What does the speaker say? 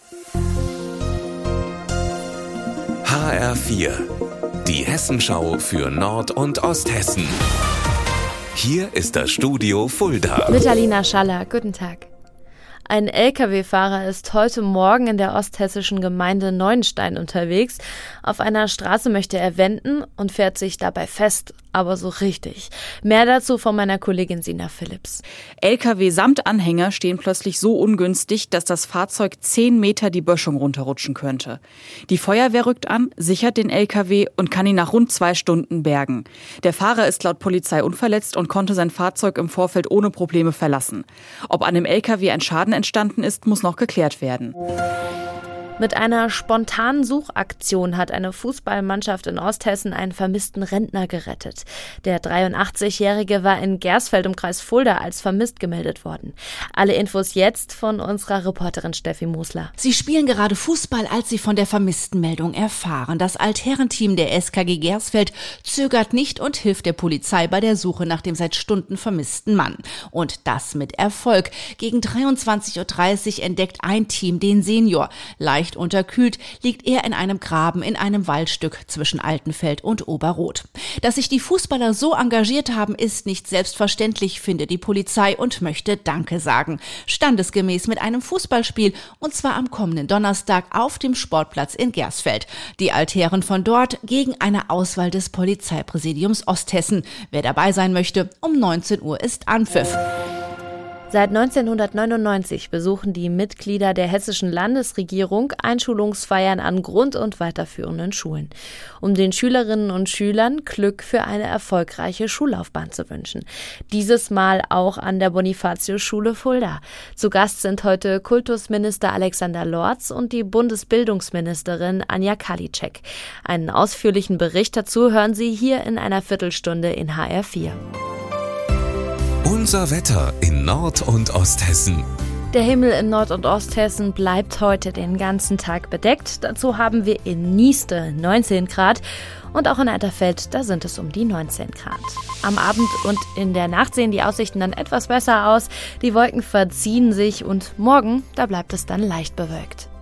HR4, die Hessenschau für Nord- und Osthessen. Hier ist das Studio Fulda. Mit Alina Schaller, guten Tag. Ein Lkw-Fahrer ist heute Morgen in der osthessischen Gemeinde Neuenstein unterwegs. Auf einer Straße möchte er wenden und fährt sich dabei fest, aber so richtig. Mehr dazu von meiner Kollegin Sina Philipps. Lkw samt Anhänger stehen plötzlich so ungünstig, dass das Fahrzeug 10 Meter die Böschung runterrutschen könnte. Die Feuerwehr rückt an, sichert den Lkw und kann ihn nach rund 2 Stunden bergen. Der Fahrer ist laut Polizei unverletzt und konnte sein Fahrzeug im Vorfeld ohne Probleme verlassen. Ob an dem Lkw ein Schaden entstanden ist, muss noch geklärt werden. Mit einer spontanen Suchaktion hat eine Fußballmannschaft in Osthessen einen vermissten Rentner gerettet. Der 83-Jährige war in Gersfeld im Kreis Fulda als vermisst gemeldet worden. Alle Infos jetzt von unserer Reporterin Steffi Musler. Sie spielen gerade Fußball, als sie von der Vermisstenmeldung erfahren. Das Altherrenteam der SKG Gersfeld zögert nicht und hilft der Polizei bei der Suche nach dem seit Stunden vermissten Mann. Und das mit Erfolg. Gegen 23:30 Uhr entdeckt ein Team den Senior. Leicht unterkühlt liegt er in einem Graben in einem Waldstück zwischen Altenfeld und Oberroth. Dass sich die Fußballer so engagiert haben, ist nicht selbstverständlich, findet die Polizei und möchte Danke sagen. Standesgemäß mit einem Fußballspiel, und zwar am kommenden Donnerstag auf dem Sportplatz in Gersfeld. Die Altherren von dort gegen eine Auswahl des Polizeipräsidiums Osthessen. Wer dabei sein möchte, um 19 Uhr ist Anpfiff. Seit 1999 besuchen die Mitglieder der hessischen Landesregierung Einschulungsfeiern an Grund- und weiterführenden Schulen, um den Schülerinnen und Schülern Glück für eine erfolgreiche Schullaufbahn zu wünschen. Dieses Mal auch an der Bonifatius-Schule Fulda. Zu Gast sind heute Kultusminister Alexander Lorz und die Bundesbildungsministerin Anja Karliczek. Einen ausführlichen Bericht dazu hören Sie hier in einer Viertelstunde in HR4. Unser Wetter in Nord- und Osthessen. Der Himmel in Nord- und Osthessen bleibt heute den ganzen Tag bedeckt. Dazu haben wir in Nieste 19 Grad und auch in Eitterfeld, da sind es um die 19 Grad. Am Abend und in der Nacht sehen die Aussichten dann etwas besser aus. Die Wolken verziehen sich und morgen, da bleibt es dann leicht bewölkt.